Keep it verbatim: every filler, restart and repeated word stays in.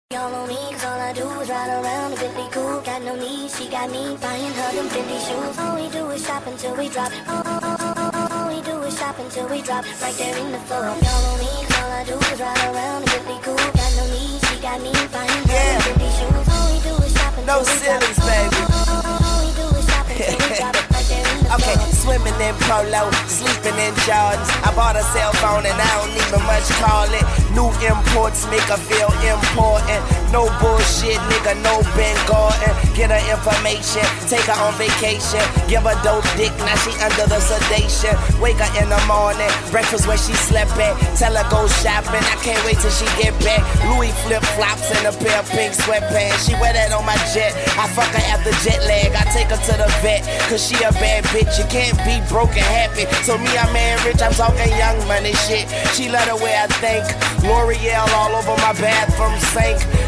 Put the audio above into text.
Y'all on me, cause all I do is ride around a Bentley coupe. Got no need, she got me buying her them Fendi shoes. All we do is shop until we drop. All, all, all, all, all we do is shop until we drop. Right there in the floor. Y'all on me, cause all I do is ride around a Bentley coupe. Got no need, she got me buying her Yeah. them Fendi shoes. All we do is shop until No we drop. sillies, baby. All, all, all, all we do is shop until we drop. Right there in the floor. Okay, swimming in polo, sleeping in Jordans. I bought a cell phone and I don't even much call it. New imports make her feel important. No bullshit, nigga, no Ben Gordon. Get her information, take her on vacation. Give her dope dick, now she under the sedation. Wake her in the morning, breakfast where she slept at. Tell her go shopping, I can't wait till she get back. Louis flip-flops and a pair of pink sweatpants. She wear that on my jet, I fuck her after jet lag. I take her to the vet, cause she a bad bitch. You can't be broke and happy. So me, I'm man rich, I'm talking young money shit. She love the way I think. L'Oreal all over my bathroom sink.